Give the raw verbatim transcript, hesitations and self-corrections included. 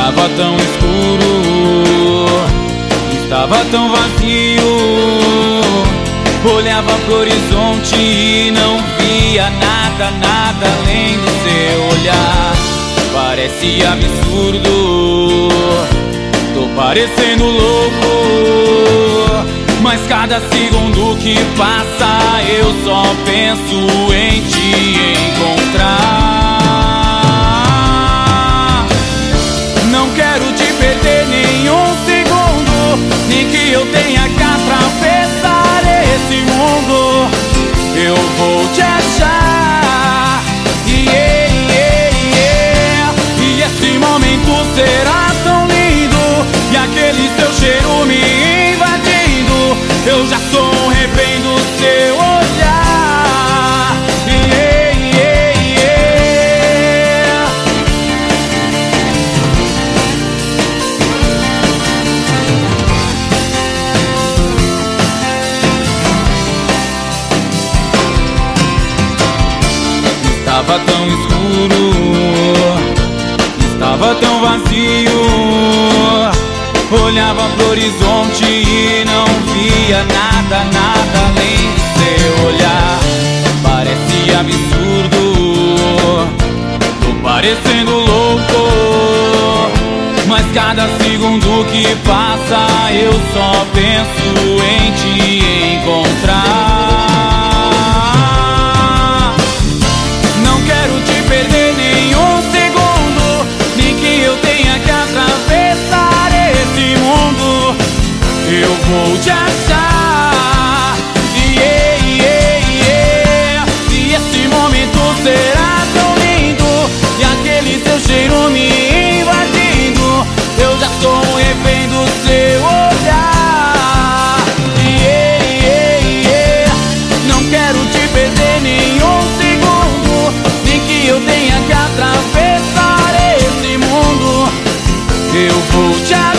Estava tão escuro, estava tão vazio. Olhava pro horizonte e não via nada, nada além do seu olhar. Parece absurdo, tô parecendo louco, mas cada segundo que passa eu só penso em te encontrar. Não quero te perder nem um segundo, nem que eu tenha que atravessar esse mundo. Eu vou te achar, yeah, yeah, yeah. E esse momento será tão lindo, e aquele seu cheiro me invadindo. Eu já sou um refém do seu olhar, yeah, yeah, yeah. Estava tão escuro, estava tão vazio. Olhava pro horizonte e não via nada, nada além do seu olhar. Parece absurdo, tô parecendo louco, mas cada segundo que passa eu só penso em te encontrar. Não quero te perder nem um segundo, nem que eu tenha que atravessar esse mundo. Eu vou te achar, yeah, yeah, yeah. E esse momento será tão lindo, e aquele seu cheiro me invadindo. Eu já sou um refém do seu olhar, yeah, yeah, yeah. Não quero te perder nem um segundo, nem que eu tenha que atravessar esse mundo. Eu vou te achar.